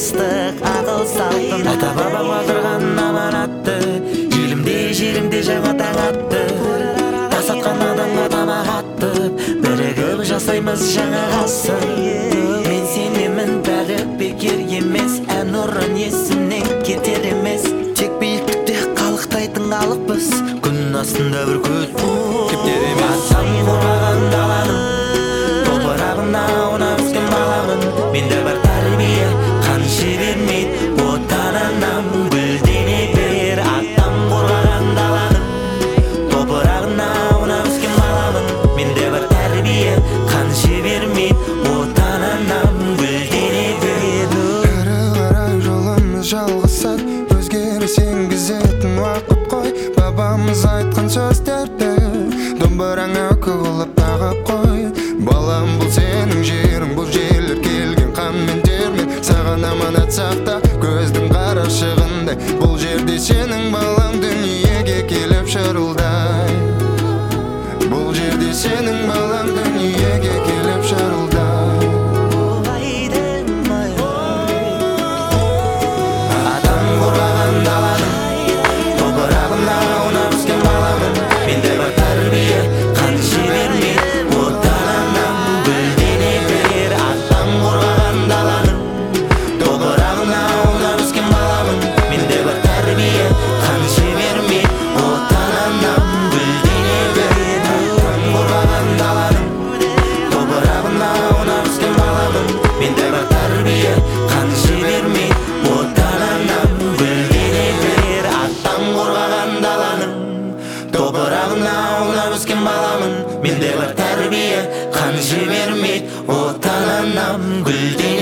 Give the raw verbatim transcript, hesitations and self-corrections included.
тыныштық ақыл салтын ата бабам қалдырған аманатты елімде жерімде жаңа таң атты тас атқан адамға тамақ аттып бірігіп жасаймыз жаңа ғасыр мен сенемін бәрі бекер емес ән ұрын есімнен кетер емес тек биіктікте қалықтайтын халықпыз күн астында бір көл кептер емес атам қорғаған даланың топырағына аунап өскен баламын менде бар тәрбие қан жібермейді отан анам гүлдене бер атам қорғаған даланың топырағына аунап өскен баламын менде бар тәрбие қан жібермейді отан анам гүлдене бер әрі қарай жолымыз жалғасады өзгеріс енгізетін уақыт қой бабамыз айтқан сөздерді домбыраңа қылып тағып қой балам бұл сенің жерің бұл жерлер келген қан мен термен саған аманат сақта көздің қарашығындай бұл жерде сенің балаң дүниеге келіп шырылдай бұл жерде сенің балаң дүниеге келіп шырылдай атам қорғаған даланың топырағына аунап өскен баламын менде бар тәрбие қан жібермейді отан анам гүлдене бер атам қорғаған даланың топырағына аунап өскен баламын менде бар тәрбие қан жібермейді отан анам гүлдене бер атам қорғаған даланың топырағына аунап өскен баламын менде бар тәрбие қан жібермейді отан анам гүлдене бер атам қорғаған даланың топырағына аунап өскен баламын менде бар тәрбие қан жібермейді отан анам гүлдене